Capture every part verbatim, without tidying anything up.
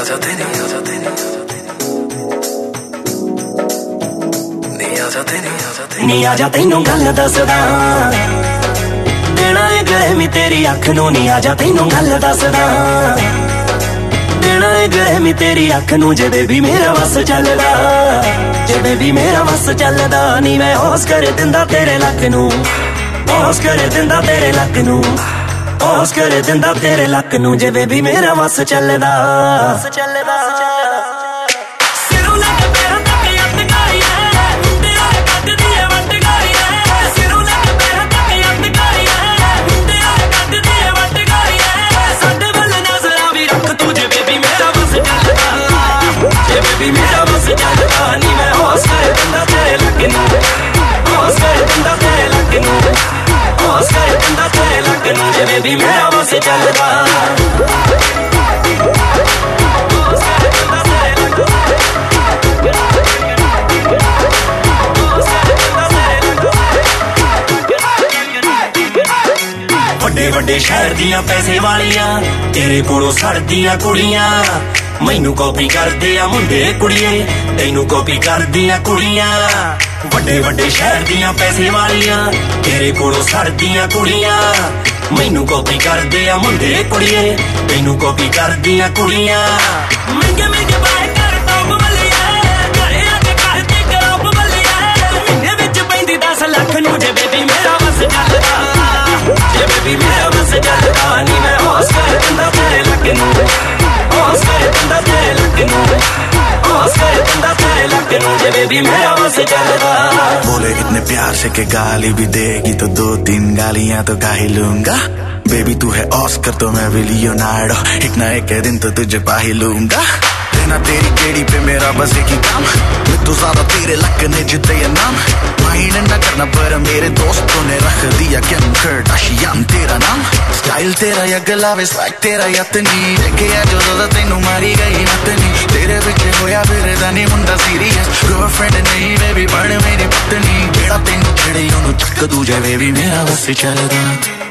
जाते नहीं आ जाते नहीं नहीं आ जाते नहीं आ जाते नहीं आ जाते नू गल दसदा देना है गरमी तेरी अख नू नहीं आ जाते नू गल दसदा देना है गरमी तेरी अख नू जे बेबी मेरा वस चलदा जे बेबी मेरा वस चलदा नी मैं होश कर दिंदा तेरे लक नू होश कर दिंदा तेरे लक नू होश कर दिंदा तेरे लक नू जे बेबी मेरा वस चलदा चलदा बेबी मेरा बस चलदा नी मैं होश कर दिंदा तेरे लक नू होश कर दिंदा तेरे लक नू होश कर दिंदा तेरे लक नू जे बेबी मेरा बस चलदा ਵੱਡੇ ਵੱਡੇ ਸ਼ਹਿਰ ਦੀਆਂ ਪੈਸੇ ਵਾਲੀਆਂ ਤੇਰੇ ਕੋਲੋਂ ਸੜਦੀਆਂ ਕੁੜੀਆਂ ਮੈਨੂੰ ਕਾਪੀ ਕਰਦੇ ਆ ਮੁੰਡੇ ਕੁੜੀਏ ਤੈਨੂੰ ਕਾਪੀ ਕਰਦੀਆਂ ਕੁੜੀਆਂ ਵੱਡੇ ਵੱਡੇ ਸ਼ਹਿਰ ਦੀਆਂ ਪੈਸੇ ਵਾਲੀਆਂ ਤੇਰੇ ਕੋਲੋਂ ਸੜਦੀਆਂ ਕੁੜੀਆਂ ਮੈਨੂੰ ਕਾਪੀ ਕਰਦੇ ਆ ਮੁੰਡੇ ਕੁੜੀਏ ਤੈਨੂੰ ਕਾਪੀ ਕਰਦੀਆਂ ਕੁੜੀਆਂ ਮਹਿੰਗੇ ਮਹਿੰਗੇ ਬਾਹਰ ਕਰ ਟੌਪ ਬੱਲੀਆਂ ਘਰੇ ਆ ਕੇ ਕਰਦੀ ਕਰੋਪ ਬੱਲੀਆਂ ਮਹੀਨੇ ਵਿੱਚ ਪੈਂਦੀ ਦਸ ਲੱਖ ਨੂੰ ਜੇ ਬੇਬੀ ਮੇਰਾ ਵਸ ਚੱਲਦਾ ਜੇ ਬੇਬੀ ਮੇਰਾ ਵਸ ਚੱਲਦਾ ਨੀ ਮੈਂ ਹੋਸ਼ ਕਰ ਦਿੰਦਾ ਤੇਰੇ ਲੱਕ ਨੂੰ होश कर दिंदा तेरे लक नू होश कर दिंदा तेरे लक नू जे बेबी मेरा वस चलदा बोले इतने प्यार से के गाली भी देगी तो दो तीन गालियां तो गा ही लूंगा बेबी तू है ऑस्कर तो मैं भी लियोनार्डो एक ना एक दिन तो तुझे पा ही लूंगा देना तेरी केड़ी पे मेरा बस एक ही काम मैं तो ज्यादा तेरे लक ने जिते ये नाम माइंड ना करना पर मेरे दोस्तों ने रख दिया किम कार्दाशियन तेरा नाम स्टाइल तेरा या गला वे स्वाग तेरा यतनी देखे या जो ज़्यादा तेनू मारी गई मतनी तेरे पीछे होया फिर दानी मुंडा सीरियस गर्लफ्रेंड नहीं बेबी बन मेरी पत्नी बेड़ा तेनू छड़े ओनू चक दूजे बेबी मेरा बस चलदा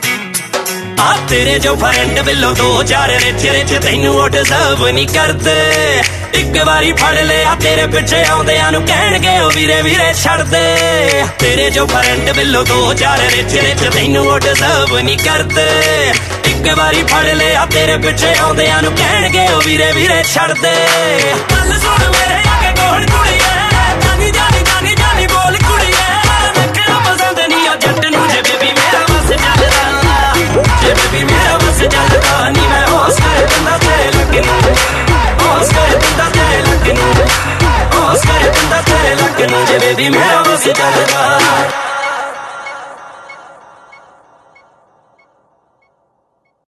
आ तेरे जो फ्रेंड बिलो दो चार रिच रिच तैनू वो डिजर्व नहीं करते एक बारी फड़ लिया तेरे पिछे आउंदियां नू कहणगे ओ वीरे वीरे छड़ दे तेरे जो फ्रेंड बिलो दो चार रिच रिच तैनू वो डिजर्व नहीं करते एक बारी फड़ लिया तेरे पिछे आउंदियां नू कहणगे ओ वीरे वीरे छड़ दे गल सुण मेरे आगे कोण कुड़ीए जानी जानी जानी जानी बोल कुड़ीए देखना पसंद नहीं आ जट नू जे बेबी मेरा बस चलदा जे बेबी मेरा बस चलदा नी मैं होश कर दिंदा तेरे लक नू होश कर दिंदा तेरे लक नू होश कर दिंदा तेरे लक नू जे बेबी मेरा बस चलदा